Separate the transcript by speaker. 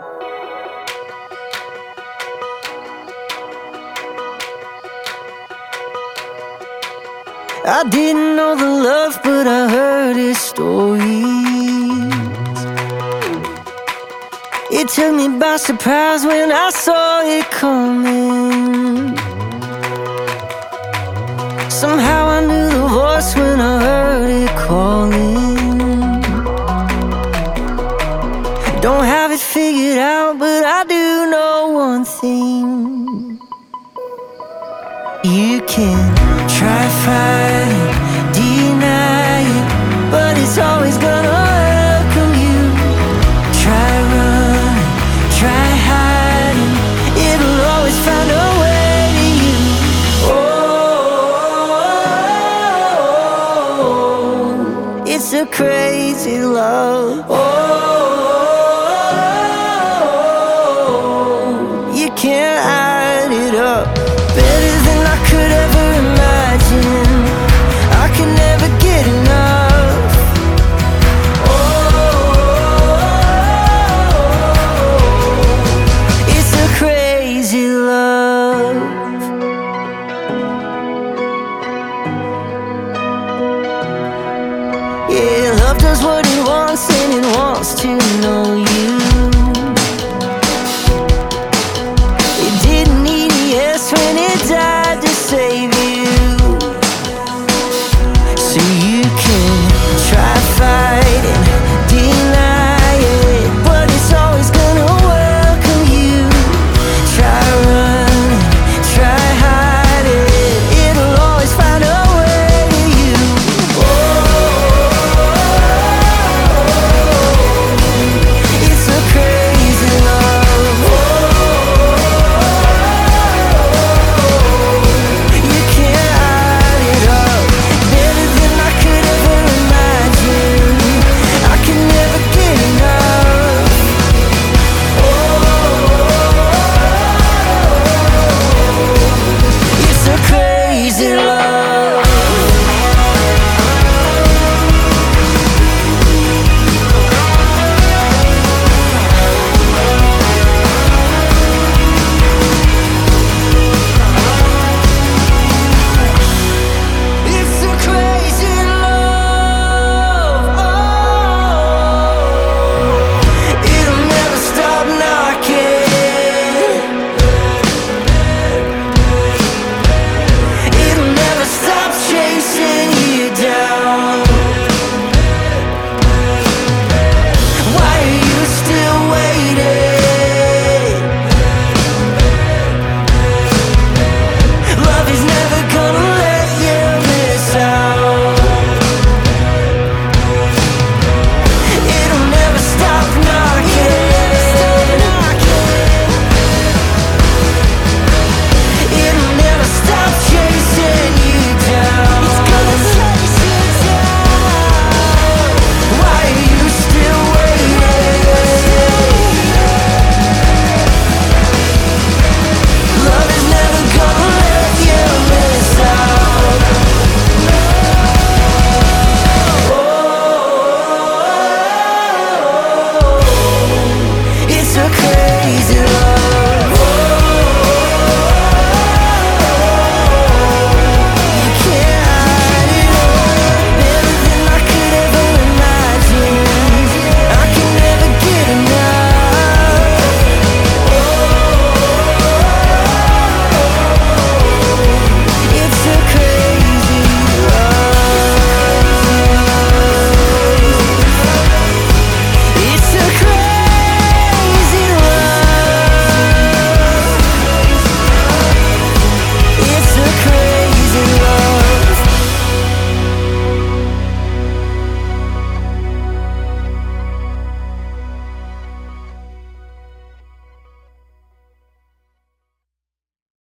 Speaker 1: I didn't know the love, but I heard his stories. It took me by surprise when I saw it coming. Somehow I knew the voice when I heard it calling. Don't have it figured out, but I do know one thing. You can try fighting, deny it, but it's always gonna welcome you. Try running, try hiding, it'll always find a way to you. Oh, it's a crazy love. Oh,